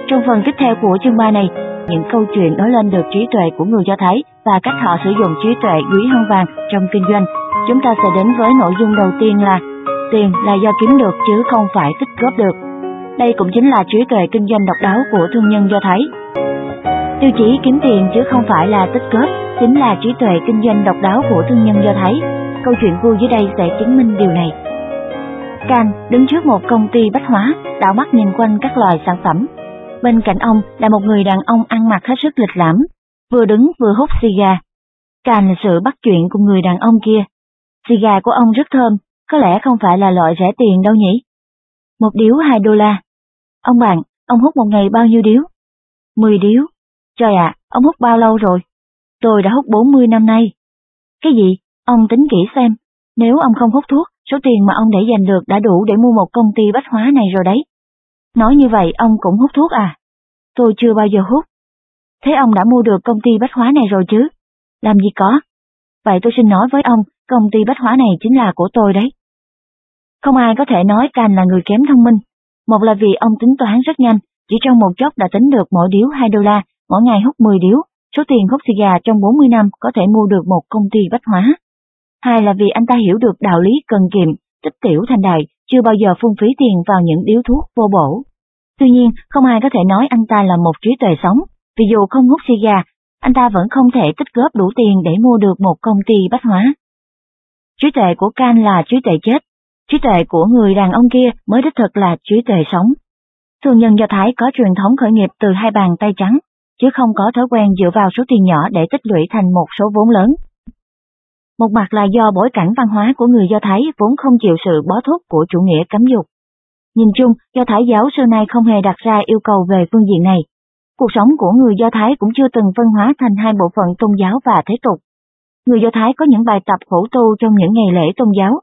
Trong phần tiếp theo của chương 3 này, những câu chuyện nói lên được trí tuệ của người Do Thái và cách họ sử dụng trí tuệ quý hơn vàng trong kinh doanh. Chúng ta sẽ đến với nội dung đầu tiên là tiền là do kiếm được chứ không phải tích góp được. Đây cũng chính là trí tuệ kinh doanh độc đáo của thương nhân Do Thái. Tiêu chí kiếm tiền chứ không phải là tích góp chính là trí tuệ kinh doanh độc đáo của thương nhân Do Thái. Câu chuyện vui dưới đây sẽ chứng minh điều này. Can đứng trước một công ty bách hóa, đảo mắt nhìn quanh các loại sản phẩm. Bên cạnh ông là một người đàn ông ăn mặc hết sức lịch lãm, vừa đứng vừa hút xì gà. Can là sự bắt chuyện cùng người đàn ông kia. Xì gà của ông rất thơm, có lẽ không phải là loại rẻ tiền đâu nhỉ? Một điếu $2. Ông bạn, ông hút một ngày bao nhiêu điếu? 10 điếu. Trời ạ, ông hút bao lâu rồi? Tôi đã hút 40 năm nay. Cái gì? Ông tính kỹ xem. Nếu ông không hút thuốc, số tiền mà ông để dành được đã đủ để mua một công ty bách hóa này rồi đấy. Nói như vậy ông cũng hút thuốc à? Tôi chưa bao giờ hút. Thế ông đã mua được công ty bách hóa này rồi chứ? Làm gì có. Vậy tôi xin nói với ông, công ty bách hóa này chính là của tôi đấy. Không ai có thể nói Can là người kém thông minh. Một là vì ông tính toán rất nhanh, chỉ trong một chốc đã tính được mỗi điếu $2, mỗi ngày hút 10 điếu, số tiền hút xì gà trong 40 năm có thể mua được một công ty bách hóa. Hai là vì anh ta hiểu được đạo lý cần kiệm, tích tiểu thành đại, chưa bao giờ phung phí tiền vào những điếu thuốc vô bổ. Tuy nhiên, không ai có thể nói anh ta là một trí tuệ sống, vì dù không hút xì gà, anh ta vẫn không thể tích góp đủ tiền để mua được một công ty bách hóa. Trí tuệ của Can là trí tuệ chết, trí tuệ của người đàn ông kia mới đích thực là trí tuệ sống. Thương nhân Do Thái có truyền thống khởi nghiệp từ hai bàn tay trắng, chứ không có thói quen dựa vào số tiền nhỏ để tích lũy thành một số vốn lớn. Một mặt là do bối cảnh văn hóa của người Do Thái vốn không chịu sự bó thúc của chủ nghĩa cấm dục. Nhìn chung, Do Thái giáo xưa nay không hề đặt ra yêu cầu về phương diện này. Cuộc sống của người Do Thái cũng chưa từng phân hóa thành hai bộ phận tôn giáo và thế tục. Người Do Thái có những bài tập khổ tu trong những ngày lễ tôn giáo.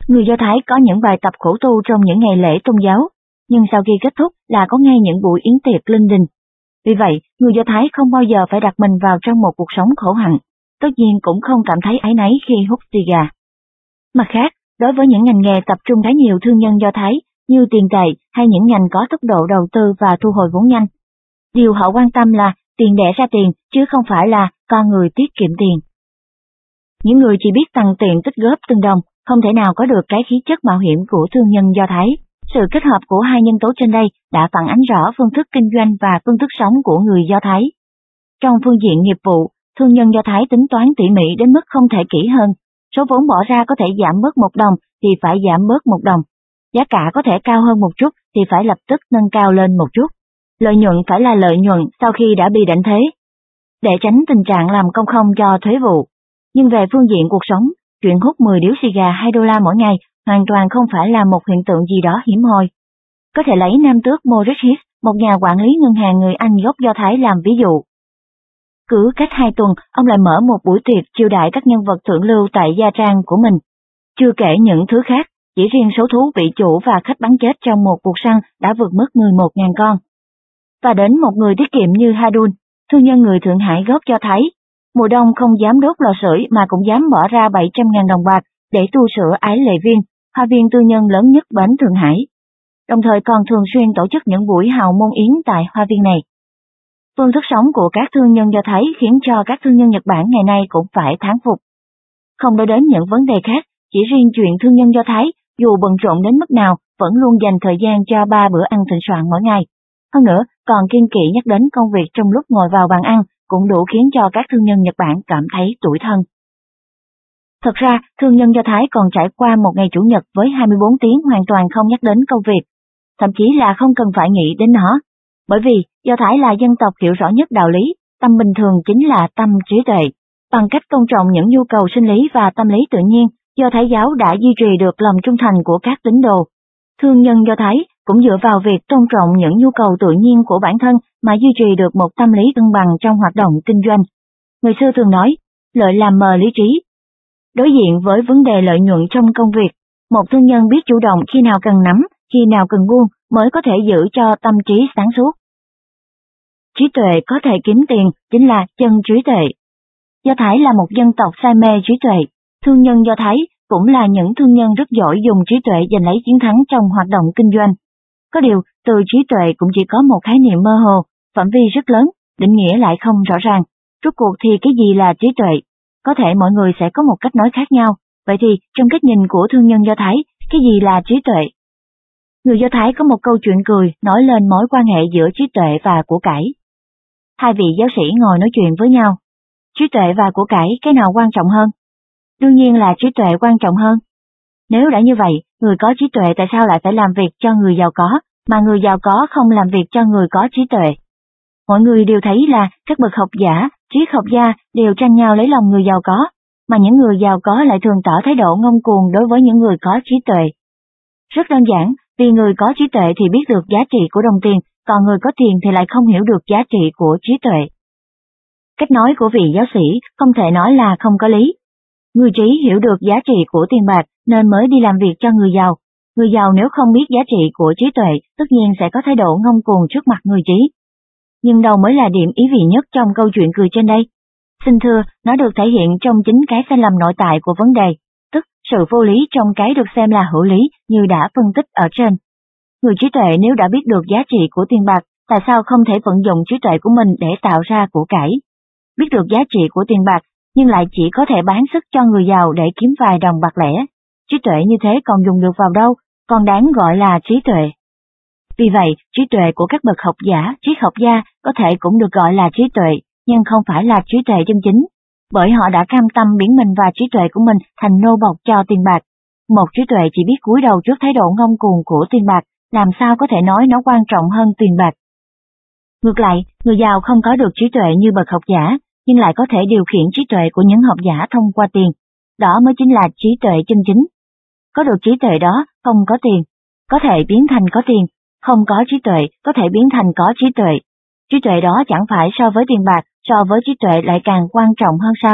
Nhưng sau khi kết thúc là có ngay những buổi yến tiệc linh đình. Vì vậy, người Do Thái không bao giờ phải đặt mình vào trong một cuộc sống khổ hạnh, tất nhiên cũng không cảm thấy áy náy khi hút xì gà. Mặt khác, đối với những ngành nghề tập trung khá nhiều thương nhân Do Thái, như tiền tệ hay những ngành có tốc độ đầu tư và thu hồi vốn nhanh, điều họ quan tâm là tiền đẻ ra tiền, chứ không phải là con người tiết kiệm tiền. Những người chỉ biết tăng tiền tích góp từng đồng, không thể nào có được cái khí chất mạo hiểm của thương nhân Do Thái. Sự kết hợp của hai nhân tố trên đây đã phản ánh rõ phương thức kinh doanh và phương thức sống của người Do Thái. Trong phương diện nghiệp vụ, thương nhân Do Thái tính toán tỉ mỉ đến mức không thể kỹ hơn. Số vốn bỏ ra có thể giảm bớt 1 đồng thì phải giảm bớt 1 đồng. Giá cả có thể cao hơn một chút thì phải lập tức nâng cao lên một chút. Lợi nhuận phải là lợi nhuận sau khi đã bị đánh thế, để tránh tình trạng làm công không cho thuế vụ. Nhưng về phương diện cuộc sống, chuyện hút 10 điếu xì gà $2 mỗi ngày hoàn toàn không phải là một hiện tượng gì đó hiếm hoi. Có thể lấy nam tước Maurice Heath, một nhà quản lý ngân hàng người Anh gốc Do Thái làm ví dụ. Cứ cách 2 tuần, ông lại mở một buổi tiệc chiêu đãi các nhân vật thượng lưu tại gia trang của mình. Chưa kể những thứ khác, chỉ riêng số thú bị chủ và khách bắn chết trong một cuộc săn đã vượt mức 11.000 con. Và đến một người tiết kiệm như Hadun, thương nhân người Thượng Hải gốc Do Thái, mùa đông không dám đốt lò sưởi mà cũng dám bỏ ra 700.000 đồng bạc để tu sửa Ái Lệ Viên, hoa viên tư nhân lớn nhất bến Thượng Hải. Đồng thời còn thường xuyên tổ chức những buổi hào môn yến tại hoa viên này. Phương thức sống của các thương nhân Do Thái khiến cho các thương nhân Nhật Bản ngày nay cũng phải thán phục. Không nói đến những vấn đề khác, chỉ riêng chuyện thương nhân Do Thái, dù bận rộn đến mức nào, vẫn luôn dành thời gian cho 3 bữa ăn thịnh soạn mỗi ngày. Hơn nữa, còn kiêng kỵ nhắc đến công việc trong lúc ngồi vào bàn ăn, cũng đủ khiến cho các thương nhân Nhật Bản cảm thấy tủi thân. Thật ra, thương nhân Do Thái còn trải qua một ngày Chủ nhật với 24 tiếng hoàn toàn không nhắc đến công việc, thậm chí là không cần phải nghĩ đến nó. Bởi vì, Do Thái là dân tộc hiểu rõ nhất đạo lý, tâm bình thường chính là tâm trí tuệ. Bằng cách tôn trọng những nhu cầu sinh lý và tâm lý tự nhiên, Do Thái giáo đã duy trì được lòng trung thành của các tín đồ. Thương nhân Do Thái cũng dựa vào việc tôn trọng những nhu cầu tự nhiên của bản thân mà duy trì được một tâm lý cân bằng trong hoạt động kinh doanh. Người xưa thường nói, lợi làm mờ lý trí. Đối diện với vấn đề lợi nhuận trong công việc, một thương nhân biết chủ động khi nào cần nắm, khi nào cần buông mới có thể giữ cho tâm trí sáng suốt. Trí tuệ có thể kiếm tiền chính là chân trí tuệ. Do Thái là một dân tộc say mê trí tuệ. Thương nhân Do Thái cũng là những thương nhân rất giỏi dùng trí tuệ giành lấy chiến thắng trong hoạt động kinh doanh. Có điều, từ trí tuệ cũng chỉ có một khái niệm mơ hồ, phạm vi rất lớn, định nghĩa lại không rõ ràng. Rốt cuộc thì cái gì là trí tuệ? Có thể mọi người sẽ có một cách nói khác nhau, vậy thì trong cách nhìn của thương nhân Do Thái, cái gì là trí tuệ? Người Do Thái có một câu chuyện cười nói lên mối quan hệ giữa trí tuệ và của cải. Hai vị giáo sĩ ngồi nói chuyện với nhau. Trí tuệ và của cải, cái nào quan trọng hơn? Đương nhiên là trí tuệ quan trọng hơn. Nếu đã như vậy, người có trí tuệ tại sao lại phải làm việc cho người giàu có, mà người giàu có không làm việc cho người có trí tuệ? Mọi người đều thấy là các bậc học giả, triết học gia đều tranh nhau lấy lòng người giàu có, mà những người giàu có lại thường tỏ thái độ ngông cuồng đối với những người có trí tuệ. Rất đơn giản, vì người có trí tuệ thì biết được giá trị của đồng tiền, còn người có tiền thì lại không hiểu được giá trị của trí tuệ. Cách nói của vị giáo sĩ không thể nói là không có lý. Người trí hiểu được giá trị của tiền bạc nên mới đi làm việc cho người giàu. Người giàu nếu không biết giá trị của trí tuệ, tất nhiên sẽ có thái độ ngông cuồng trước mặt người trí. Nhưng đâu mới là điểm ý vị nhất trong câu chuyện cười trên đây? Xin thưa, nó được thể hiện trong chính cái sai lầm nội tại của vấn đề, tức sự vô lý trong cái được xem là hữu lý như đã phân tích ở trên. Người trí tuệ nếu đã biết được giá trị của tiền bạc, tại sao không thể vận dụng trí tuệ của mình để tạo ra của cải? Biết được giá trị của tiền bạc, nhưng lại chỉ có thể bán sức cho người giàu để kiếm vài đồng bạc lẻ. Trí tuệ như thế còn dùng được vào đâu, còn đáng gọi là trí tuệ. Vì vậy, trí tuệ của các bậc học giả, triết học gia có thể cũng được gọi là trí tuệ, nhưng không phải là trí tuệ chân chính, bởi họ đã cam tâm biến mình và trí tuệ của mình thành nô bộc cho tiền bạc. Một trí tuệ chỉ biết cúi đầu trước thái độ ngông cuồng của tiền bạc, làm sao có thể nói nó quan trọng hơn tiền bạc. Ngược lại, người giàu không có được trí tuệ như bậc học giả, nhưng lại có thể điều khiển trí tuệ của những học giả thông qua tiền. Đó mới chính là trí tuệ chân chính. Có được trí tuệ đó, không có tiền, có thể biến thành có tiền, không có trí tuệ, có thể biến thành có trí tuệ. Trí tuệ đó chẳng phải so với tiền bạc, so với trí tuệ lại càng quan trọng hơn sao?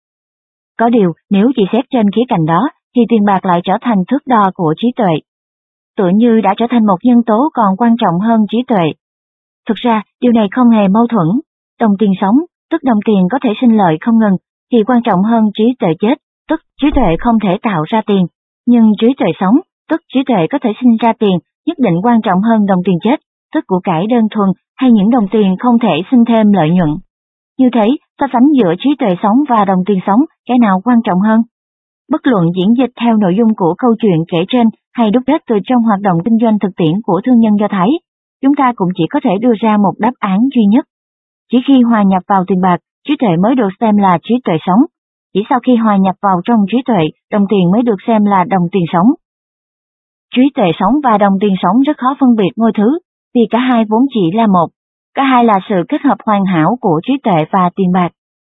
Có điều, nếu chỉ xét trên khía cạnh đó, thì tiền bạc lại trở thành thước đo của trí tuệ. Tựa như đã trở thành một nhân tố còn quan trọng hơn trí tuệ. Thực ra, điều này không hề mâu thuẫn. Đồng tiền sống, tức đồng tiền có thể sinh lợi không ngừng, thì quan trọng hơn trí tuệ chết, tức trí tuệ không thể tạo ra tiền. Nhưng trí tuệ sống, tức trí tuệ có thể sinh ra tiền, nhất định quan trọng hơn đồng tiền chết, tức của cải đơn thuần hay những đồng tiền không thể sinh thêm lợi nhuận. Như thế, so sánh giữa trí tuệ sống và đồng tiền sống, cái nào quan trọng hơn? Bất luận diễn dịch theo nội dung của câu chuyện kể trên hay đúc kết từ trong hoạt động kinh doanh thực tiễn của thương nhân Do Thái, chúng ta cũng chỉ có thể đưa ra một đáp án duy nhất. Chỉ khi hòa nhập vào tiền bạc, trí tuệ mới được xem là trí tuệ sống. Chỉ sau khi hòa nhập vào trong trí tuệ, đồng tiền mới được xem là đồng tiền sống. Trí tuệ sống và đồng tiền sống rất khó phân biệt ngôi thứ, vì cả hai vốn chỉ là một. Cả hai là sự kết hợp hoàn hảo của trí tuệ và tiền bạc.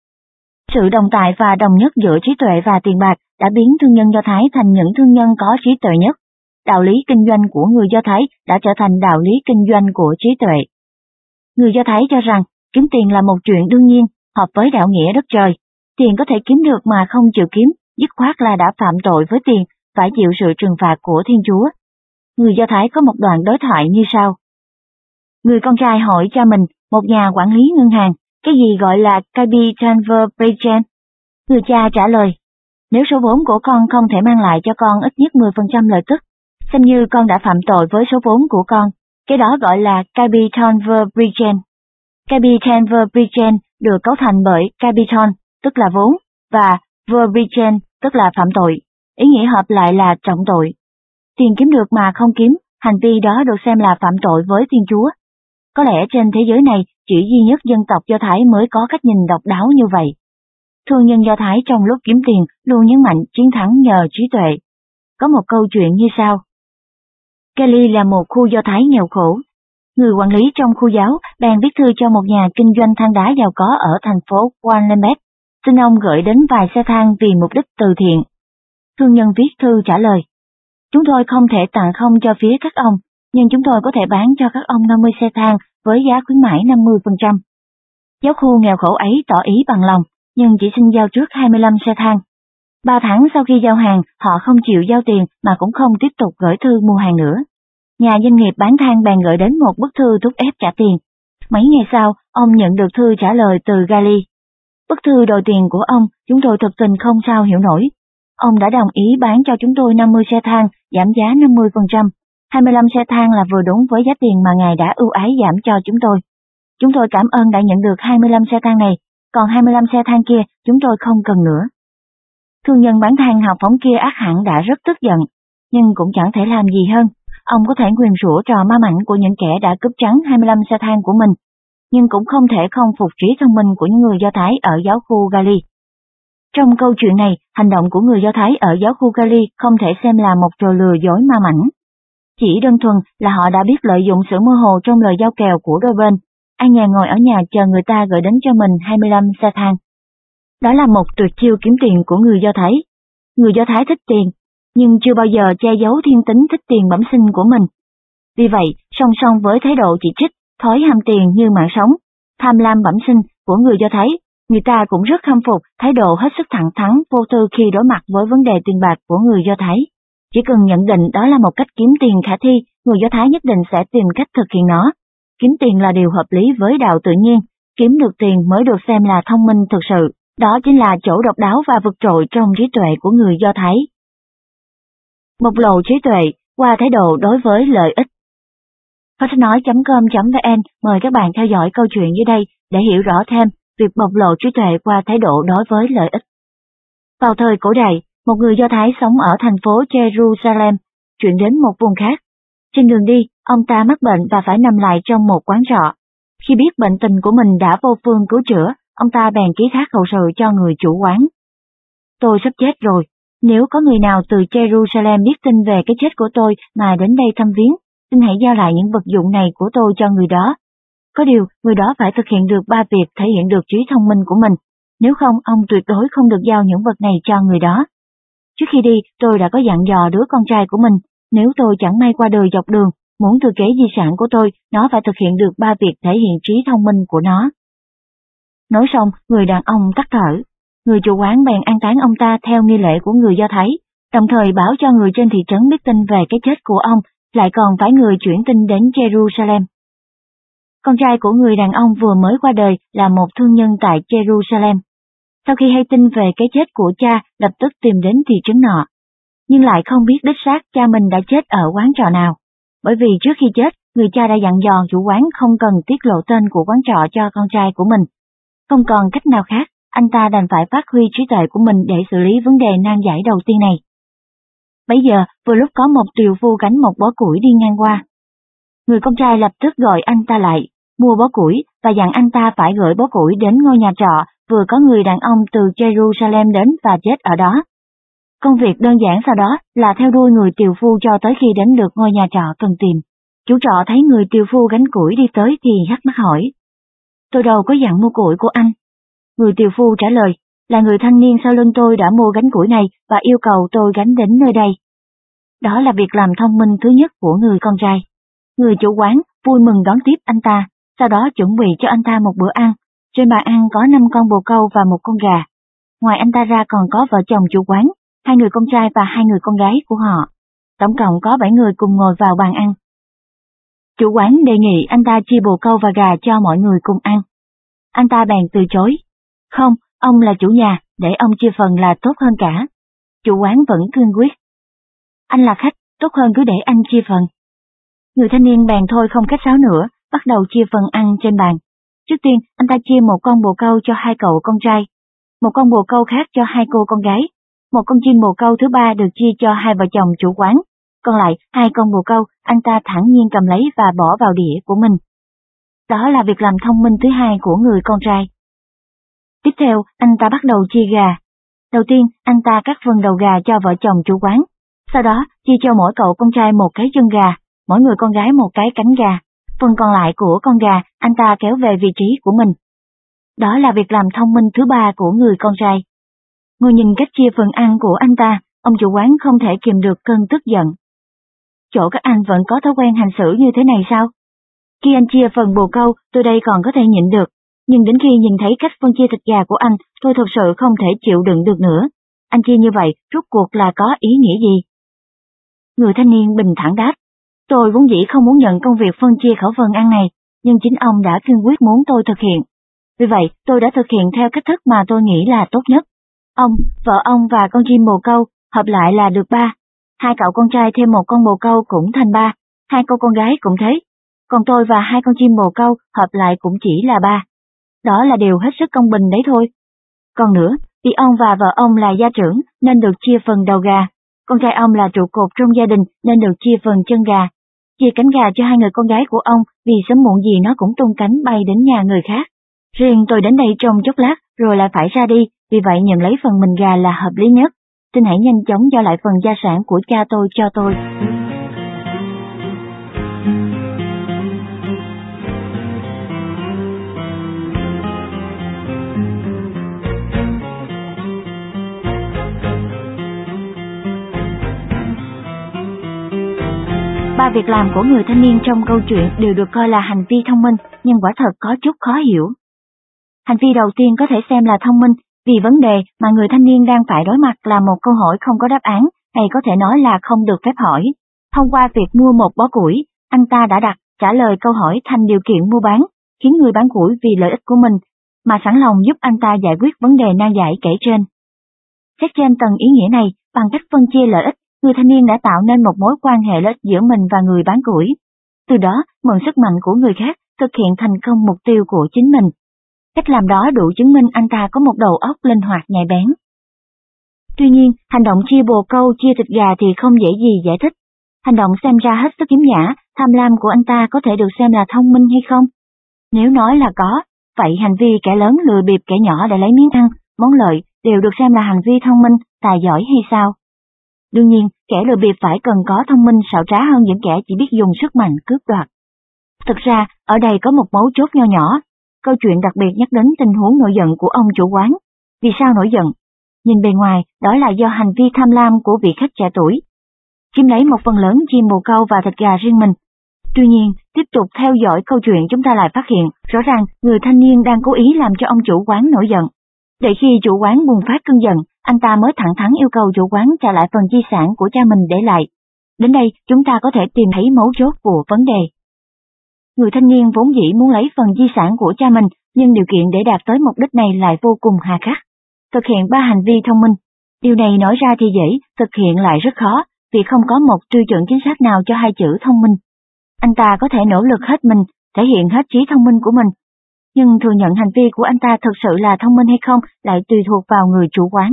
Sự đồng tại và đồng nhất giữa trí tuệ và tiền bạc đã biến thương nhân Do Thái thành những thương nhân có trí tuệ nhất. Đạo lý kinh doanh của người Do Thái đã trở thành đạo lý kinh doanh của trí tuệ. Người Do Thái cho rằng kiếm tiền là một chuyện đương nhiên, hợp với đạo nghĩa đất trời. Tiền có thể kiếm được mà không chịu kiếm, dứt khoát là đã phạm tội với tiền, phải chịu sự trừng phạt của Thiên Chúa. Người Do Thái có một đoạn đối thoại như sau. Người con trai hỏi cha mình, một nhà quản lý ngân hàng, cái gì gọi là Kapitalverbrechen? Người cha trả lời, nếu số vốn của con không thể mang lại cho con ít nhất 10% lợi tức, xem như con đã phạm tội với số vốn của con, cái đó gọi là Kapitalverbrechen. Kapitalverbrechen được cấu thành bởi Kapital, tức là vốn, và Verbrechen, tức là phạm tội. Ý nghĩa hợp lại là trọng tội. Tiền kiếm được mà không kiếm, hành vi đó được xem là phạm tội với Thiên Chúa. Có lẽ trên thế giới này chỉ duy nhất dân tộc Do Thái mới có cách nhìn độc đáo như vậy. Thương nhân Do Thái trong lúc kiếm tiền luôn nhấn mạnh chiến thắng nhờ trí tuệ. Có một câu chuyện như sau. Kelly là một khu Do Thái nghèo khổ. Người quản lý trong khu giáo đang viết thư cho một nhà kinh doanh than đá giàu có ở thành phố Wallenberg, xin ông gửi đến vài xe than vì mục đích từ thiện. Thương nhân viết thư trả lời. Chúng tôi không thể tặng không cho phía các ông, nhưng chúng tôi có thể bán cho các ông 50 xe than với giá khuyến mãi 50%. Giáo khu nghèo khổ ấy tỏ ý bằng lòng, nhưng chỉ xin giao trước 25 xe than. 3 tháng sau khi giao hàng, họ không chịu giao tiền mà cũng không tiếp tục gửi thư mua hàng nữa. Nhà doanh nghiệp bán than bèn gửi đến một bức thư thúc ép trả tiền. Mấy ngày sau, ông nhận được thư trả lời từ Gali. Bức thư đòi tiền của ông, chúng tôi thực tình không sao hiểu nổi. Ông đã đồng ý bán cho chúng tôi 50 xe than, giảm giá 50%. 25 xe than là vừa đúng với giá tiền mà ngài đã ưu ái giảm cho chúng tôi. Chúng tôi cảm ơn đã nhận được 25 xe than này, còn 25 xe than kia chúng tôi không cần nữa. Thương nhân bán than hào phóng kia ắt hẳn đã rất tức giận, nhưng cũng chẳng thể làm gì hơn. Ông có thể nguyền rủa trò ma mảnh của những kẻ đã cướp trắng 25 xe than của mình, nhưng cũng không thể không phục trí thông minh của những người Do Thái ở giáo khu Gali. Trong câu chuyện này, hành động của người Do Thái ở giáo khu Gali không thể xem là một trò lừa dối ma mảnh. Chỉ đơn thuần là họ đã biết lợi dụng sự mơ hồ trong lời giao kèo của đôi bên, ai nhà ngồi ở nhà chờ người ta gửi đến cho mình 25 xe than. Đó là một tuyệt chiêu kiếm tiền của người Do Thái. Người Do Thái thích tiền, nhưng chưa bao giờ che giấu thiên tính thích tiền bẩm sinh của mình. Vì vậy, song song với thái độ chỉ trích, thói ham tiền như mạng sống, tham lam bẩm sinh của người Do Thái, người ta cũng rất khâm phục thái độ hết sức thẳng thắn vô tư khi đối mặt với vấn đề tiền bạc của người Do Thái. Chỉ cần nhận định đó là một cách kiếm tiền khả thi, người Do Thái nhất định sẽ tìm cách thực hiện nó. Kiếm tiền là điều hợp lý với đạo tự nhiên, kiếm được tiền mới được xem là thông minh thực sự. Đó chính là chỗ độc đáo và vượt trội trong trí tuệ của người Do Thái. Bộc lộ trí tuệ qua thái độ đối với lợi ích. Phottocnói.com.vn mời các bạn theo dõi câu chuyện dưới đây để hiểu rõ thêm việc bộc lộ trí tuệ qua thái độ đối với lợi ích. Vào thời cổ đại, một người Do Thái sống ở thành phố Jerusalem, chuyển đến một vùng khác. Trên đường đi, ông ta mắc bệnh và phải nằm lại trong một quán trọ. Khi biết bệnh tình của mình đã vô phương cứu chữa, ông ta bèn ký thác hậu sự cho người chủ quán. Tôi sắp chết rồi, nếu có người nào từ Jerusalem biết tin về cái chết của tôi mà đến đây thăm viếng, xin hãy giao lại những vật dụng này của tôi cho người đó. Có điều, người đó phải thực hiện được 3 việc thể hiện được trí thông minh của mình, nếu không ông tuyệt đối không được giao những vật này cho người đó. Trước khi đi, tôi đã có dặn dò đứa con trai của mình, nếu tôi chẳng may qua đời dọc đường, muốn thừa kế di sản của tôi, nó phải thực hiện được 3 việc thể hiện trí thông minh của nó. Nói xong, người đàn ông tắt thở. Người chủ quán bèn an táng ông ta theo nghi lễ của người Do Thái, đồng thời báo cho người trên thị trấn biết tin về cái chết của ông, lại còn phái người chuyển tin đến Jerusalem. Con trai của người đàn ông vừa mới qua đời là một thương nhân tại Jerusalem. Sau khi hay tin về cái chết của cha, lập tức tìm đến thị trấn nọ, nhưng lại không biết đích xác cha mình đã chết ở quán trọ nào, bởi vì trước khi chết, người cha đã dặn dò chủ quán không cần tiết lộ tên của quán trọ cho con trai của mình. Không còn cách nào khác, anh ta đành phải phát huy trí tuệ của mình để xử lý vấn đề nan giải đầu tiên này. Bấy giờ, vừa lúc có một tiều phu gánh một bó củi đi ngang qua. Người con trai lập tức gọi anh ta lại, mua bó củi và dặn anh ta phải gửi bó củi đến ngôi nhà trọ vừa có người đàn ông từ Jerusalem đến và chết ở đó. Công việc đơn giản sau đó là theo đuôi người tiều phu cho tới khi đến được ngôi nhà trọ cần tìm. Chủ trọ thấy người tiều phu gánh củi đi tới thì thắc mắc hỏi: "Tôi đâu có dặn mua củi của anh." Người tiều phu trả lời: "Là người thanh niên sau lưng tôi đã mua gánh củi này và yêu cầu tôi gánh đến nơi đây." Đó là việc làm thông minh thứ nhất của người con trai. Người chủ quán vui mừng đón tiếp anh ta, sau đó chuẩn bị cho anh ta một bữa ăn. Trên bàn ăn có 5 con bồ câu và 1 con gà. Ngoài anh ta ra còn có vợ chồng chủ quán, 2 người con trai và 2 người con gái của họ. Tổng cộng có 7 người cùng ngồi vào bàn ăn. Chủ quán đề nghị anh ta chia bồ câu và gà cho mọi người cùng ăn. Anh ta bèn từ chối: "Không, ông là chủ nhà, để ông chia phần là tốt hơn cả." Chủ quán vẫn cương quyết: "Anh là khách, tốt hơn cứ để anh chia phần." Người thanh niên bèn thôi không khách sáo nữa, bắt đầu chia phần ăn trên bàn. Trước tiên, anh ta chia 1 con bồ câu cho 2 cậu con trai, 1 con bồ câu khác cho 2 cô con gái, 1 con chim bồ câu thứ 3 được chia cho 2 vợ chồng chủ quán, còn lại 2 con bồ câu anh ta thản nhiên cầm lấy và bỏ vào đĩa của mình. Đó là việc làm thông minh thứ hai của người con trai. Tiếp theo, anh ta bắt đầu chia gà. Đầu tiên, anh ta cắt phần đầu gà cho vợ chồng chủ quán, sau đó chia cho mỗi cậu con trai 1 cái chân gà, mỗi người con gái 1 cái cánh gà. Phần còn lại của con gà, anh ta kéo về vị trí của mình. Đó là việc làm thông minh thứ ba của người con trai. Ngồi nhìn cách chia phần ăn của anh ta, ông chủ quán không thể kìm được cơn tức giận. Chỗ các anh vẫn có thói quen hành xử như thế này sao? Khi anh chia phần bồ câu, tôi đây còn có thể nhịn được, nhưng đến khi nhìn thấy cách phân chia thịt gà của anh, tôi thực sự không thể chịu đựng được nữa. Anh chia như vậy, rốt cuộc là có ý nghĩa gì? Người thanh niên bình thản đáp: "Tôi vốn dĩ không muốn nhận công việc phân chia khẩu phần ăn này, nhưng chính ông đã kiên quyết muốn tôi thực hiện. Vì vậy, tôi đã thực hiện theo cách thức mà tôi nghĩ là tốt nhất. Ông, vợ ông và con chim bồ câu hợp lại là được 3. 2 cậu con trai thêm 1 con bồ câu cũng thành 3. 2 cô con gái cũng thế. Còn tôi và 2 con chim bồ câu hợp lại cũng chỉ là 3. Đó là điều hết sức công bình đấy thôi. Còn nữa, vì ông và vợ ông là gia trưởng nên được chia phần đầu gà. Con trai ông là trụ cột trong gia đình nên được chia phần chân gà. Chia cánh gà cho 2 người con gái của ông vì sớm muộn gì nó cũng tung cánh bay đến nhà người khác. Riêng tôi đến đây trong chốc lát rồi lại phải ra đi, vì vậy nhận lấy phần mình gà là hợp lý nhất. Xin hãy nhanh chóng giao lại phần gia sản của cha tôi cho tôi. Ba việc làm của người thanh niên trong câu chuyện đều được coi là hành vi thông minh, nhưng quả thật có chút khó hiểu. Hành vi đầu tiên có thể xem là thông minh, vì vấn đề mà người thanh niên đang phải đối mặt là một câu hỏi không có đáp án, hay có thể nói là không được phép hỏi. Thông qua việc mua một bó củi, anh ta đã đặt trả lời câu hỏi thành điều kiện mua bán, khiến người bán củi vì lợi ích của mình, mà sẵn lòng giúp anh ta giải quyết vấn đề nan giải kể trên. Xét trên tầng ý nghĩa này, bằng cách phân chia lợi ích, người thanh niên đã tạo nên một mối quan hệ lợi ích giữa mình và người bán củi. Từ đó, mượn sức mạnh của người khác, thực hiện thành công mục tiêu của chính mình. Cách làm đó đủ chứng minh anh ta có một đầu óc linh hoạt nhạy bén. Tuy nhiên, hành động chia bồ câu, chia thịt gà thì không dễ gì giải thích. Hành động xem ra hết sức khiếm nhã, tham lam của anh ta có thể được xem là thông minh hay không? Nếu nói là có, vậy hành vi kẻ lớn lừa bịp kẻ nhỏ để lấy miếng ăn, món lợi đều được xem là hành vi thông minh, tài giỏi hay sao? Đương nhiên, kẻ lừa bịp phải cần có thông minh xảo trá hơn những kẻ chỉ biết dùng sức mạnh cướp đoạt. Thực ra, ở đây có một mấu chốt nho nhỏ. Câu chuyện đặc biệt nhắc đến tình huống nổi giận của ông chủ quán. Vì sao nổi giận? Nhìn bề ngoài, đó là do hành vi tham lam của vị khách trẻ tuổi. Chiếm lấy một phần lớn chim bồ câu và thịt gà riêng mình. Tuy nhiên, tiếp tục theo dõi câu chuyện chúng ta lại phát hiện, rõ ràng người thanh niên đang cố ý làm cho ông chủ quán nổi giận. Để khi chủ quán bùng phát cơn giận, anh ta mới thẳng thắn yêu cầu chủ quán trả lại phần di sản của cha mình để lại. Đến đây, chúng ta có thể tìm thấy mấu chốt của vấn đề. Người thanh niên vốn dĩ muốn lấy phần di sản của cha mình, nhưng điều kiện để đạt tới mục đích này lại vô cùng hà khắc. Thực hiện 3 hành vi thông minh. Điều này nói ra thì dễ, thực hiện lại rất khó, vì không có một tiêu chuẩn chính xác nào cho 2 chữ thông minh. Anh ta có thể nỗ lực hết mình, thể hiện hết trí thông minh của mình. Nhưng thừa nhận hành vi của anh ta thực sự là thông minh hay không lại tùy thuộc vào người chủ quán.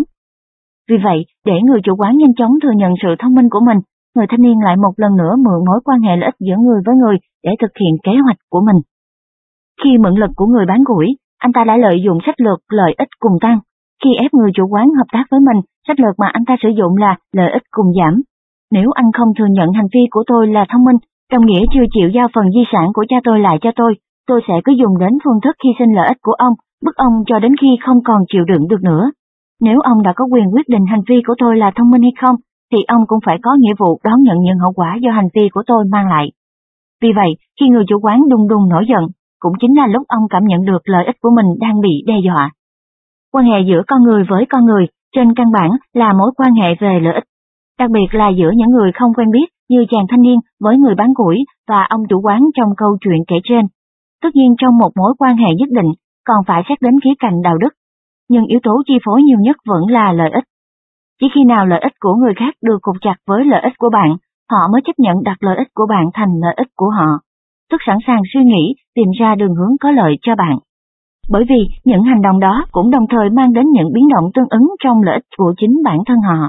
Vì vậy, để người chủ quán nhanh chóng thừa nhận sự thông minh của mình, người thanh niên lại một lần nữa mượn mối quan hệ lợi ích giữa người với người để thực hiện kế hoạch của mình. Khi mượn lực của người bán củi, anh ta đã lợi dụng sách lược lợi ích cùng tăng. Khi ép người chủ quán hợp tác với mình, sách lược mà anh ta sử dụng là lợi ích cùng giảm. Nếu anh không thừa nhận hành vi của tôi là thông minh, đồng nghĩa chưa chịu giao phần di sản của cha tôi lại cho tôi sẽ cứ dùng đến phương thức hy sinh lợi ích của ông, bức ông cho đến khi không còn chịu đựng được nữa. Nếu ông đã có quyền quyết định hành vi của tôi là thông minh hay không, thì ông cũng phải có nghĩa vụ đón nhận những hậu quả do hành vi của tôi mang lại. Vì vậy, khi người chủ quán đùng đùng nổi giận, cũng chính là lúc ông cảm nhận được lợi ích của mình đang bị đe dọa. Quan hệ giữa con người với con người, trên căn bản là mối quan hệ về lợi ích. Đặc biệt là giữa những người không quen biết như chàng thanh niên với người bán củi và ông chủ quán trong câu chuyện kể trên. Tất nhiên trong một mối quan hệ nhất định, còn phải xét đến khía cạnh đạo đức. Nhưng yếu tố chi phối nhiều nhất vẫn là lợi ích. Chỉ khi nào lợi ích của người khác được cột chặt với lợi ích của bạn, họ mới chấp nhận đặt lợi ích của bạn thành lợi ích của họ, tức sẵn sàng suy nghĩ, tìm ra đường hướng có lợi cho bạn. Bởi vì những hành động đó cũng đồng thời mang đến những biến động tương ứng trong lợi ích của chính bản thân họ.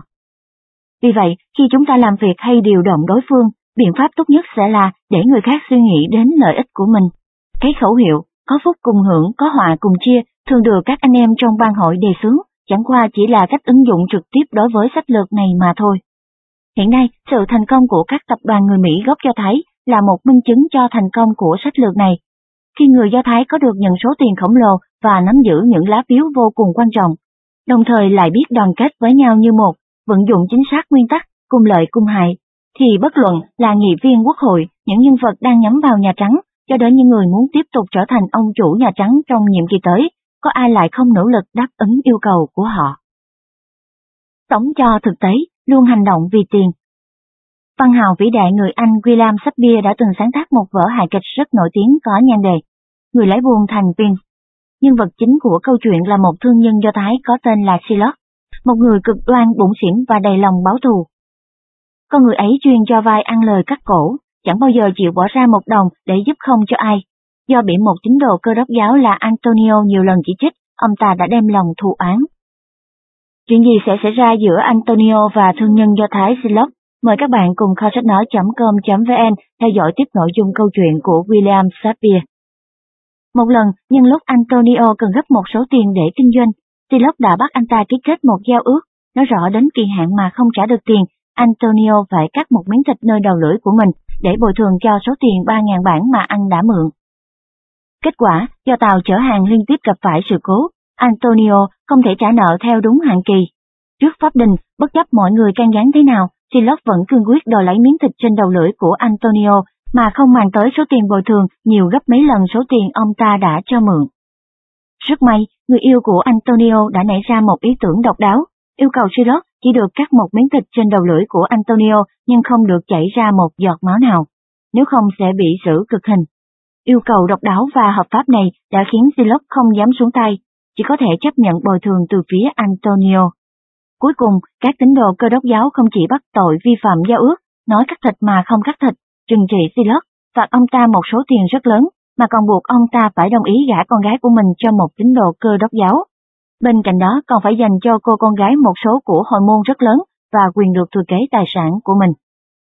Vì vậy, khi chúng ta làm việc hay điều động đối phương, biện pháp tốt nhất sẽ là để người khác suy nghĩ đến lợi ích của mình. Cái khẩu hiệu, có phúc cùng hưởng, có họa cùng chia, thường được các anh em trong ban hội đề xướng, chẳng qua chỉ là cách ứng dụng trực tiếp đối với sách lược này mà thôi. Hiện nay, sự thành công của các tập đoàn người Mỹ gốc Do Thái là một minh chứng cho thành công của sách lược này. Khi người Do Thái có được những số tiền khổng lồ và nắm giữ những lá phiếu vô cùng quan trọng, đồng thời lại biết đoàn kết với nhau như một, vận dụng chính xác nguyên tắc, cùng lợi cùng hại, thì bất luận là nghị viên quốc hội, những nhân vật đang nhắm vào Nhà Trắng, cho đến những người muốn tiếp tục trở thành ông chủ Nhà Trắng trong nhiệm kỳ tới, có ai lại không nỗ lực đáp ứng yêu cầu của họ. Sống cho thực tế, luôn hành động vì tiền. Văn hào vĩ đại người Anh William Shakespeare đã từng sáng tác một vở hài kịch rất nổi tiếng có nhan đề Người lái buôn thành Vince. Nhân vật chính của câu chuyện là một thương nhân Do Thái có tên là Shylock, một người cực đoan, bủn xỉn và đầy lòng báo thù. Con người ấy chuyên cho vai ăn lời cắt cổ, chẳng bao giờ chịu bỏ ra một đồng để giúp không cho ai. Do bị một tín đồ Cơ đốc giáo là Antonio nhiều lần chỉ trích, ông ta đã đem lòng thù oán. Chuyện gì sẽ xảy ra giữa Antonio và thương nhân Do Thái Shylock? Mời các bạn cùng kho sách nói.com.vn theo dõi tiếp nội dung câu chuyện của William Shakespeare. Một lần, nhân lúc Antonio cần gấp một số tiền để kinh doanh, Shylock đã bắt anh ta ký kết một giao ước, nói rõ đến kỳ hạn mà không trả được tiền, Antonio phải cắt một miếng thịt nơi đầu lưỡi của mình để bồi thường cho số tiền 3.000 bảng mà anh đã mượn. Kết quả, do tàu chở hàng liên tiếp gặp phải sự cố, Antonio không thể trả nợ theo đúng hạn kỳ. Trước pháp đình, bất chấp mọi người can gián thế nào, Shylock vẫn cương quyết đòi lấy miếng thịt trên đầu lưỡi của Antonio mà không màng tới số tiền bồi thường nhiều gấp mấy lần số tiền ông ta đã cho mượn. Rất may, người yêu của Antonio đã nảy ra một ý tưởng độc đáo, yêu cầu Shylock chỉ được cắt một miếng thịt trên đầu lưỡi của Antonio nhưng không được chảy ra một giọt máu nào, nếu không sẽ bị xử cực hình. Yêu cầu độc đáo và hợp pháp này đã khiến Shylock không dám xuống tay, chỉ có thể chấp nhận bồi thường từ phía Antonio. Cuối cùng, các tín đồ Cơ đốc giáo không chỉ bắt tội vi phạm giao ước, nói cắt thịt mà không cắt thịt, trừng trị Shylock, phạt ông ta một số tiền rất lớn, mà còn buộc ông ta phải đồng ý gả con gái của mình cho một tín đồ Cơ đốc giáo. Bên cạnh đó còn phải dành cho cô con gái một số của hồi môn rất lớn và quyền được thừa kế tài sản của mình.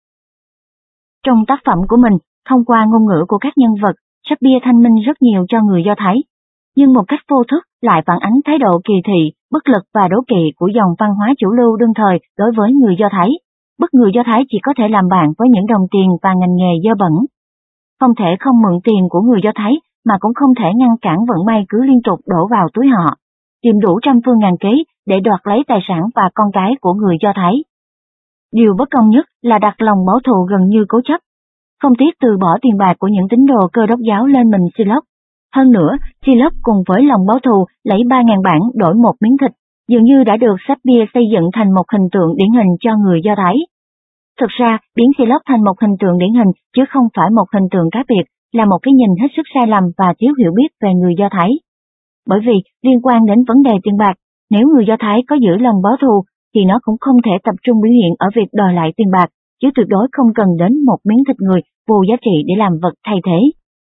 Trong tác phẩm của mình, thông qua ngôn ngữ của các nhân vật, Shakespeare thanh minh rất nhiều cho người Do Thái, nhưng một cách vô thức lại phản ánh thái độ kỳ thị, bất lực và đố kỵ của dòng văn hóa chủ lưu đương thời đối với người Do Thái. Bức người Do Thái chỉ có thể làm bạn với những đồng tiền và ngành nghề dơ bẩn. Không thể không mượn tiền của người Do Thái, mà cũng không thể ngăn cản vận may cứ liên tục đổ vào túi họ, tìm đủ trăm phương ngàn kế để đoạt lấy tài sản và con cái của người Do Thái. Điều bất công nhất là đặt lòng báo thù gần như cố chấp, không tiếc từ bỏ tiền bạc của những tín đồ Cơ đốc giáo lên mình Shylock. Hơn nữa, Shylock cùng với lòng báo thù lấy 3.000 bảng đổi một miếng thịt, dường như đã được Shakespeare xây dựng thành một hình tượng điển hình cho người Do Thái. Thực ra, biến Shylock thành một hình tượng điển hình chứ không phải một hình tượng cá biệt, là một cái nhìn hết sức sai lầm và thiếu hiểu biết về người Do Thái. Bởi vì, liên quan đến vấn đề tiền bạc, nếu người Do Thái có giữ lòng báo thù, thì nó cũng không thể tập trung biểu hiện ở việc đòi lại tiền bạc, chứ tuyệt đối không cần đến một miếng thịt người vô giá trị để làm vật thay thế.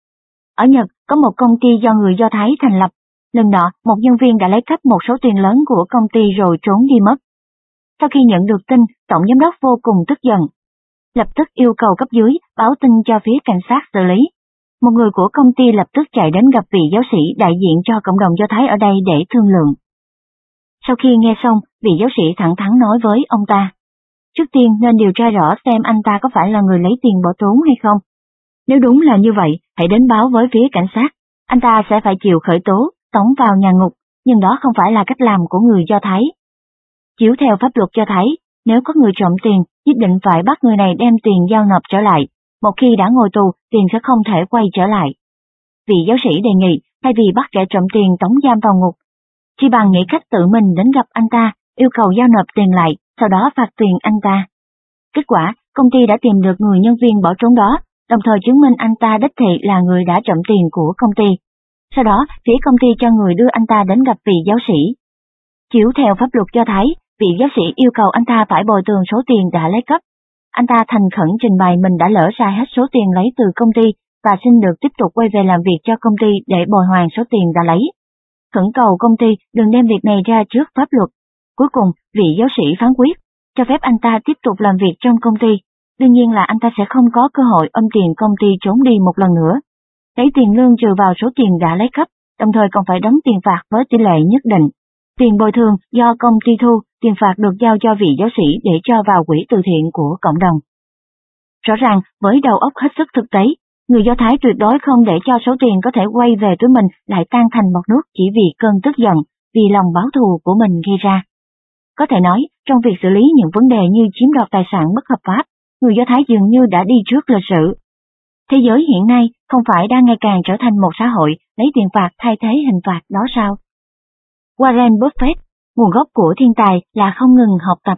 Ở Nhật, có một công ty do người Do Thái thành lập. Lần nọ, một nhân viên đã lấy cắp một số tiền lớn của công ty rồi trốn đi mất. Sau khi nhận được tin, tổng giám đốc vô cùng tức giận. Lập tức yêu cầu cấp dưới báo tin cho phía cảnh sát xử lý. Một người của công ty lập tức chạy đến gặp vị giáo sĩ đại diện cho cộng đồng Do Thái ở đây để thương lượng. Sau khi nghe xong, vị giáo sĩ thẳng thắn nói với ông ta: trước tiên nên điều tra rõ xem anh ta có phải là người lấy tiền bỏ trốn hay không. Nếu đúng là như vậy, hãy đến báo với phía cảnh sát, anh ta sẽ phải chịu khởi tố, tống vào nhà ngục, nhưng đó không phải là cách làm của người Do Thái. Chiếu theo pháp luật Do Thái, nếu có người trộm tiền, nhất định phải bắt người này đem tiền giao nộp trở lại, một khi đã ngồi tù, tiền sẽ không thể quay trở lại. Vị giáo sĩ đề nghị, thay vì bắt kẻ trộm tiền tống giam vào ngục, chỉ bằng nghĩ cách tự mình đến gặp anh ta, yêu cầu giao nộp tiền lại, sau đó phạt tiền anh ta. Kết quả, công ty đã tìm được người nhân viên bỏ trốn đó, đồng thời chứng minh anh ta đích thị là người đã trộm tiền của công ty. Sau đó, phía công ty cho người đưa anh ta đến gặp vị giáo sĩ. Chiếu theo pháp luật Do Thái, vị giáo sĩ yêu cầu anh ta phải bồi thường số tiền đã lấy cắp. Anh ta thành khẩn trình bày mình đã lỡ sai hết số tiền lấy từ công ty và xin được tiếp tục quay về làm việc cho công ty để bồi hoàn số tiền đã lấy. Khẩn cầu công ty đừng đem việc này ra trước pháp luật. Cuối cùng, vị giáo sĩ phán quyết, cho phép anh ta tiếp tục làm việc trong công ty. Đương nhiên là anh ta sẽ không có cơ hội ôm tiền công ty trốn đi một lần nữa. Lấy tiền lương trừ vào số tiền đã lấy cắp, đồng thời còn phải đóng tiền phạt với tỷ lệ nhất định. Tiền bồi thường do công ty thu, tiền phạt được giao cho vị giáo sĩ để cho vào quỹ từ thiện của cộng đồng. Rõ ràng, với đầu óc hết sức thực tế, người Do Thái tuyệt đối không để cho số tiền có thể quay về túi mình lại tan thành bọt nước chỉ vì cơn tức giận, vì lòng báo thù của mình gây ra. Có thể nói, trong việc xử lý những vấn đề như chiếm đoạt tài sản bất hợp pháp, người Do Thái dường như đã đi trước lịch sử. Thế giới hiện nay không phải đang ngày càng trở thành một xã hội lấy tiền phạt thay thế hình phạt đó sao? Warren Buffett, nguồn gốc của thiên tài là không ngừng học tập.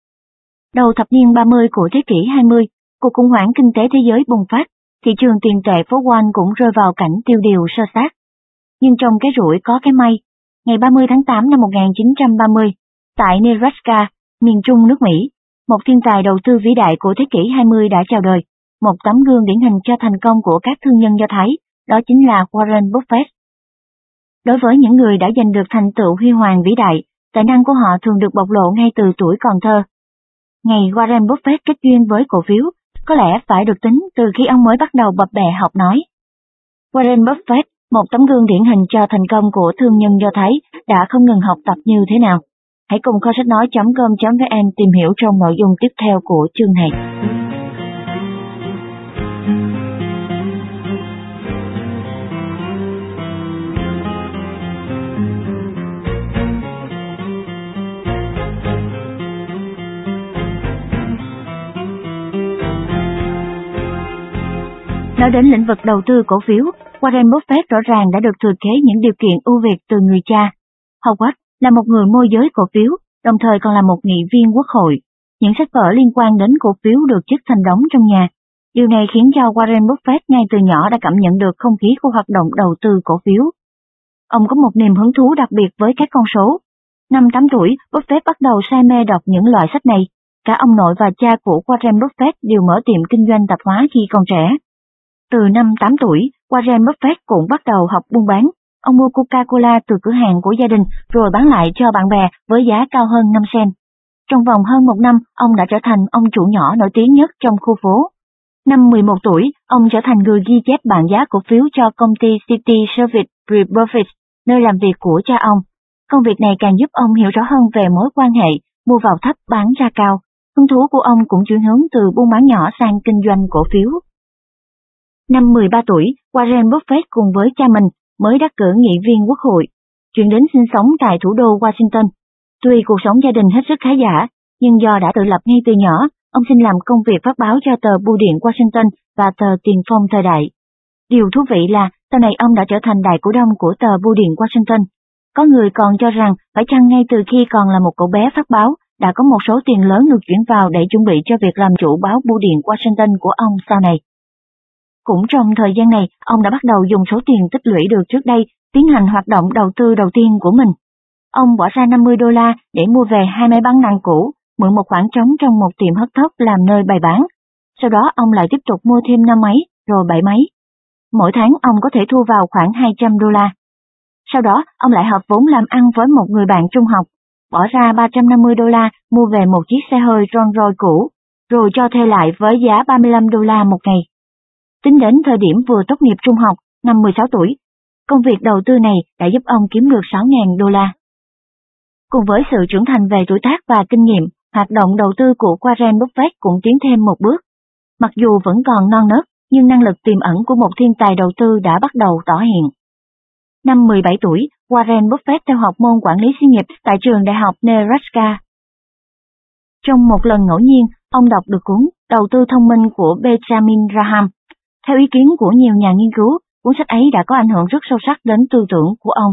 Đầu thập niên 30 của thế kỷ 20, cuộc khủng hoảng kinh tế thế giới bùng phát, thị trường tiền tệ phố Wall cũng rơi vào cảnh tiêu điều sơ sát. Nhưng trong cái rủi có cái may, ngày 30 tháng 8 năm 1930, tại Nebraska, miền trung nước Mỹ, một thiên tài đầu tư vĩ đại của thế kỷ 20 đã chào đời, một tấm gương điển hình cho thành công của các thương nhân Do Thái, đó chính là Warren Buffett. Đối với những người đã giành được thành tựu huy hoàng vĩ đại, tài năng của họ thường được bộc lộ ngay từ tuổi còn thơ. Ngày Warren Buffett kết duyên với cổ phiếu, có lẽ phải được tính từ khi ông mới bắt đầu bập bẹ học nói. Warren Buffett, một tấm gương điển hình cho thành công của thương nhân Do Thái, đã không ngừng học tập như thế nào. Hãy cùng kho sách nói.com.vn tìm hiểu trong nội dung tiếp theo của chương này. Nói đến lĩnh vực đầu tư cổ phiếu, Warren Buffett rõ ràng đã được thừa kế những điều kiện ưu việt từ người cha. Howard là một người môi giới cổ phiếu, đồng thời còn là một nghị viên quốc hội. Những sách vở liên quan đến cổ phiếu được chất thành đống trong nhà. Điều này khiến cho Warren Buffett ngay từ nhỏ đã cảm nhận được không khí của hoạt động đầu tư cổ phiếu. Ông có một niềm hứng thú đặc biệt với các con số. Năm 8 tuổi, Buffett bắt đầu say mê đọc những loại sách này. Cả ông nội và cha của Warren Buffett đều mở tiệm kinh doanh tạp hóa khi còn trẻ. Từ năm 8 tuổi, Warren Buffett cũng bắt đầu học buôn bán. Ông mua Coca-Cola từ cửa hàng của gia đình rồi bán lại cho bạn bè với giá cao hơn 5 cent. Trong vòng hơn một năm, ông đã trở thành ông chủ nhỏ nổi tiếng nhất trong khu phố. Năm 11 tuổi, ông trở thành người ghi chép bảng giá cổ phiếu cho công ty City Service Buffett, nơi làm việc của cha ông. Công việc này càng giúp ông hiểu rõ hơn về mối quan hệ mua vào thấp bán ra cao. Hứng thú của ông cũng chuyển hướng từ buôn bán nhỏ sang kinh doanh cổ phiếu. Năm 13 tuổi, Warren Buffett cùng với cha mình mới đắc cử nghị viên quốc hội, chuyển đến sinh sống tại thủ đô Washington. Tuy cuộc sống gia đình hết sức khá giả, nhưng do đã tự lập ngay từ nhỏ, ông xin làm công việc phát báo cho tờ Bưu điện Washington và tờ Tiền phong thời đại. Điều thú vị là sau này ông đã trở thành đại cổ đông của tờ Bưu điện Washington. Có người còn cho rằng phải chăng ngay từ khi còn là một cậu bé phát báo, đã có một số tiền lớn được chuyển vào để chuẩn bị cho việc làm chủ báo Bưu điện Washington của ông sau này. Cũng trong thời gian này, ông đã bắt đầu dùng số tiền tích lũy được trước đây tiến hành hoạt động đầu tư đầu tiên của mình. Ông bỏ ra $50 để mua về 2 máy bắn đạn cũ, mượn một khoảng trống trong một tiệm hớt tóc làm nơi bày bán. Sau đó ông lại tiếp tục mua thêm 5 máy, rồi 7 máy. Mỗi tháng ông có thể thu vào khoảng $200. Sau đó ông lại hợp vốn làm ăn với một người bạn trung học, bỏ ra $350 mua về một chiếc xe hơi Rolls Royce cũ, rồi cho thuê lại với giá $35 một ngày. Tính đến thời điểm vừa tốt nghiệp trung học, năm 16 tuổi, công việc đầu tư này đã giúp ông kiếm được $6.000. Cùng với sự trưởng thành về tuổi tác và kinh nghiệm, hoạt động đầu tư của Warren Buffett cũng tiến thêm một bước. Mặc dù vẫn còn non nớt, nhưng năng lực tiềm ẩn của một thiên tài đầu tư đã bắt đầu tỏ hiện. Năm 17 tuổi, Warren Buffett theo học môn quản lý xí nghiệp tại trường đại học Nebraska. Trong một lần ngẫu nhiên, ông đọc được cuốn Đầu tư thông minh của Benjamin Graham. Theo ý kiến của nhiều nhà nghiên cứu, cuốn sách ấy đã có ảnh hưởng rất sâu sắc đến tư tưởng của ông.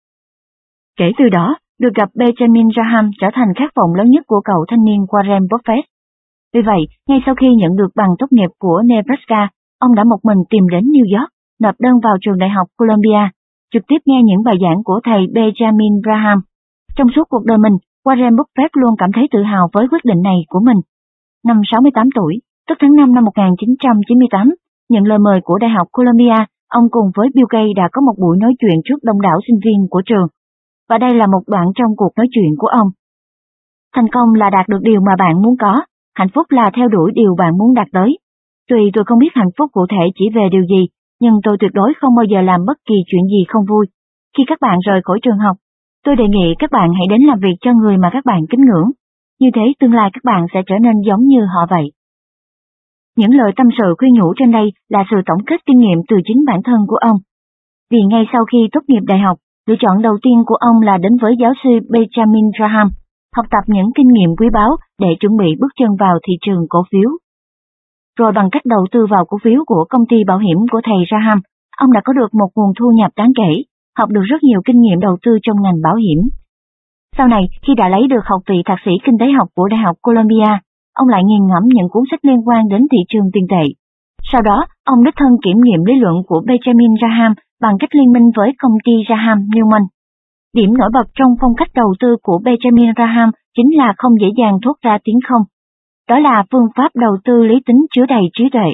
Kể từ đó, được gặp Benjamin Graham trở thành khát vọng lớn nhất của cậu thanh niên Warren Buffett. Vì vậy, ngay sau khi nhận được bằng tốt nghiệp của Nebraska, ông đã một mình tìm đến New York, nộp đơn vào trường đại học Columbia, trực tiếp nghe những bài giảng của thầy Benjamin Graham. Trong suốt cuộc đời mình, Warren Buffett luôn cảm thấy tự hào với quyết định này của mình. Năm 68 tuổi, tức tháng 5 năm 1998, nhận lời mời của Đại học Columbia, ông cùng với Bill Gates đã có một buổi nói chuyện trước đông đảo sinh viên của trường. Và đây là một đoạn trong cuộc nói chuyện của ông. Thành công là đạt được điều mà bạn muốn có, hạnh phúc là theo đuổi điều bạn muốn đạt tới. Tuy tôi không biết hạnh phúc cụ thể chỉ về điều gì, nhưng tôi tuyệt đối không bao giờ làm bất kỳ chuyện gì không vui. Khi các bạn rời khỏi trường học, tôi đề nghị các bạn hãy đến làm việc cho người mà các bạn kính ngưỡng. Như thế tương lai các bạn sẽ trở nên giống như họ vậy. Những lời tâm sự khuyên nhủ trên đây là sự tổng kết kinh nghiệm từ chính bản thân của ông. Vì ngay sau khi tốt nghiệp đại học, lựa chọn đầu tiên của ông là đến với giáo sư Benjamin Graham, học tập những kinh nghiệm quý báu để chuẩn bị bước chân vào thị trường cổ phiếu. Rồi bằng cách đầu tư vào cổ phiếu của công ty bảo hiểm của thầy Graham, ông đã có được một nguồn thu nhập đáng kể, học được rất nhiều kinh nghiệm đầu tư trong ngành bảo hiểm. Sau này, khi đã lấy được học vị thạc sĩ kinh tế học của Đại học Columbia, ông lại nghiền ngẫm những cuốn sách liên quan đến thị trường tiền tệ. Sau đó, ông đích thân kiểm nghiệm lý luận của Benjamin Graham bằng cách liên minh với công ty Graham Newman. Điểm nổi bật trong phong cách đầu tư của Benjamin Graham chính là không dễ dàng thốt ra tiếng không. Đó là phương pháp đầu tư lý tính chứa đầy trí tuệ.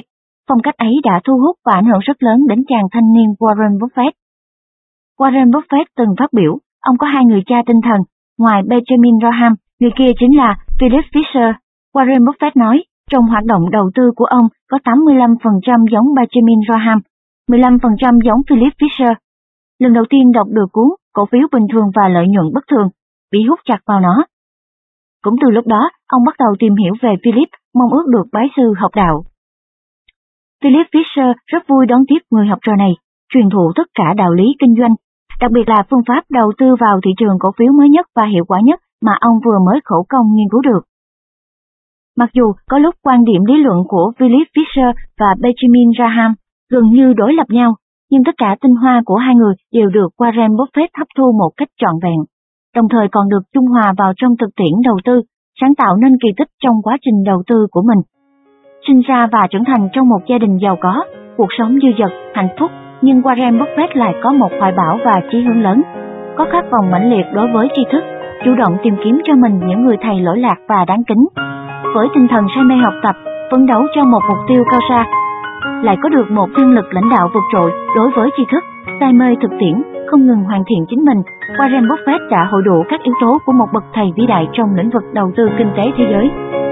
Phong cách ấy đã thu hút và ảnh hưởng rất lớn đến chàng thanh niên Warren Buffett. Warren Buffett từng phát biểu, ông có hai người cha tinh thần, ngoài Benjamin Graham, người kia chính là Philip Fisher. Warren Buffett nói, trong hoạt động đầu tư của ông có 85% giống Benjamin Graham, 15% giống Philip Fisher. Lần đầu tiên đọc được cuốn Cổ phiếu bình thường và lợi nhuận bất thường, bị hút chặt vào nó. Cũng từ lúc đó, ông bắt đầu tìm hiểu về Philip, mong ước được bái sư học đạo. Philip Fisher rất vui đón tiếp người học trò này, truyền thụ tất cả đạo lý kinh doanh, đặc biệt là phương pháp đầu tư vào thị trường cổ phiếu mới nhất và hiệu quả nhất mà ông vừa mới khổ công nghiên cứu được. Mặc dù có lúc quan điểm lý luận của Philip Fisher và Benjamin Graham gần như đối lập nhau, nhưng tất cả tinh hoa của hai người đều được Warren Buffett hấp thu một cách trọn vẹn, đồng thời còn được dung hòa vào trong thực tiễn đầu tư, sáng tạo nên kỳ tích trong quá trình đầu tư của mình. Sinh ra và trưởng thành trong một gia đình giàu có, cuộc sống dư dật, hạnh phúc, nhưng Warren Buffett lại có một hoài bão và chí hướng lớn, có khát vọng mãnh liệt đối với tri thức, chủ động tìm kiếm cho mình những người thầy lỗi lạc và đáng kính. Với tinh thần say mê học tập, phấn đấu cho một mục tiêu cao xa, lại có được một năng lực lãnh đạo vượt trội đối với tri thức, say mê thực tiễn, không ngừng hoàn thiện chính mình, Warren Buffett đã hội đủ các yếu tố của một bậc thầy vĩ đại trong lĩnh vực đầu tư kinh tế thế giới.